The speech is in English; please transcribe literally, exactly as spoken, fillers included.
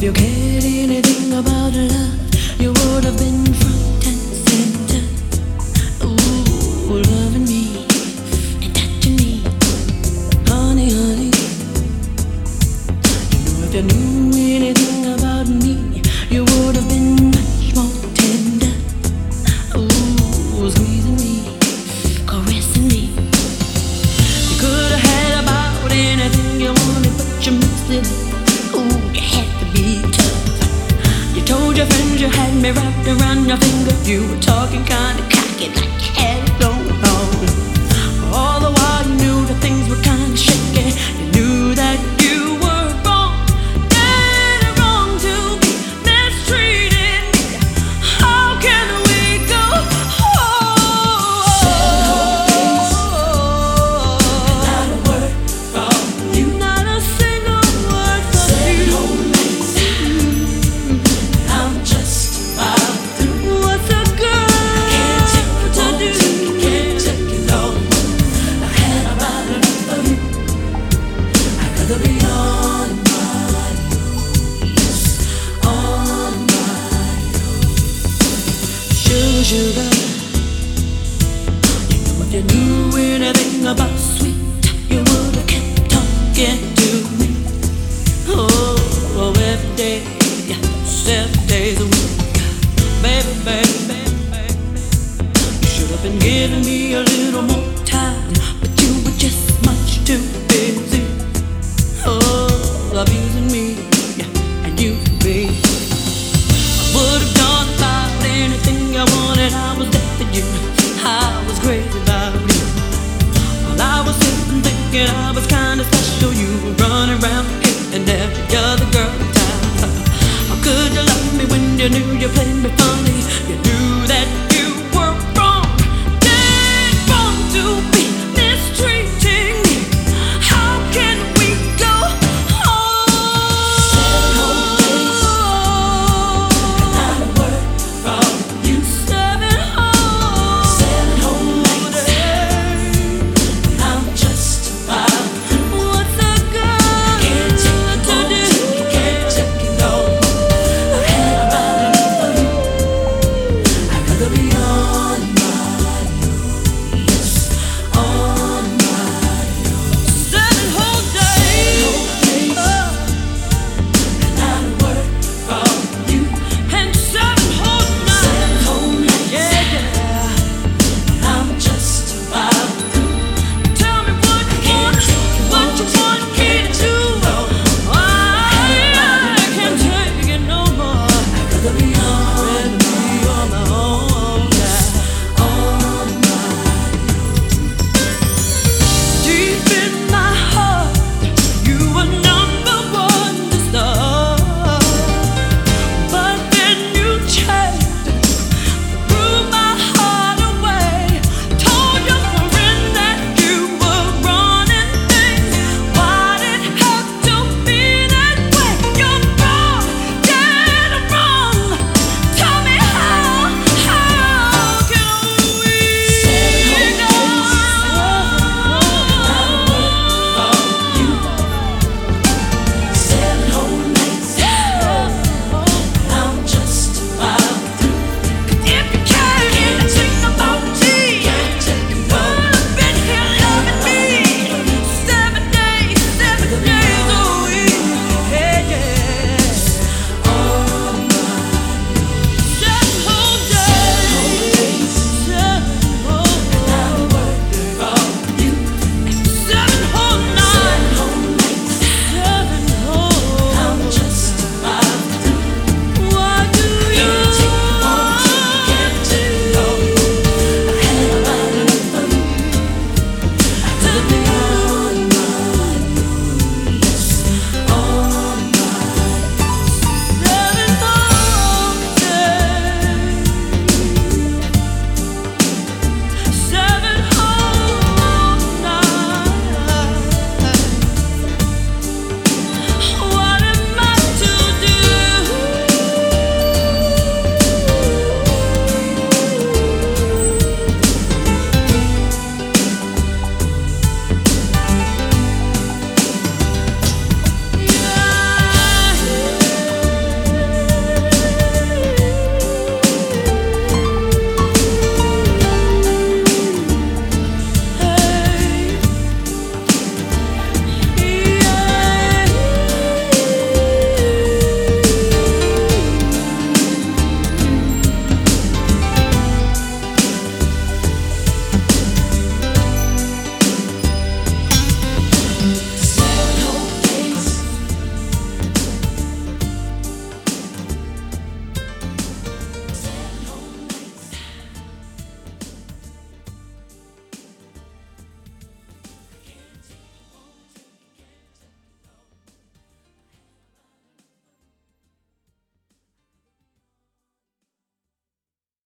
If you cared anything about love, you would have been front and center. Ooh, loving me and touching me, honey, honey. You know, if you knew anything about me, you would have been much more tender. Ooh, squeezing me, caressing me. You could have had about anything you wanted, but you missed it. Ooh, you had to be tough. You told your friends you had me wrapped around your finger. You were talking kinda cocky, like you had it going on. All the while you knew that things were kinda shaky. You knew that you were wrong, dead wrong to be mistreated me. How can we go home? Not a word from you, not a single word from you. I'm just about through. What's a girl can't take it to do? Can't take it no more. I had about enough of you. I'd rather be on my own, yes, on my own. Sugar, sugar, you know if you knew anything about sweet, you would have kept talking to me. Oh, every day, seven days a week. Baby, baby, baby, baby. You should have been giving me a little more time, but you were just much too busy. Oh, abusing me and using me. I would have done about anything I wanted. I was there for you. I was crazy about you. While I was sitting thinking I was kinda special, you were running around here and every other girl in town. How could you love me when you knew you played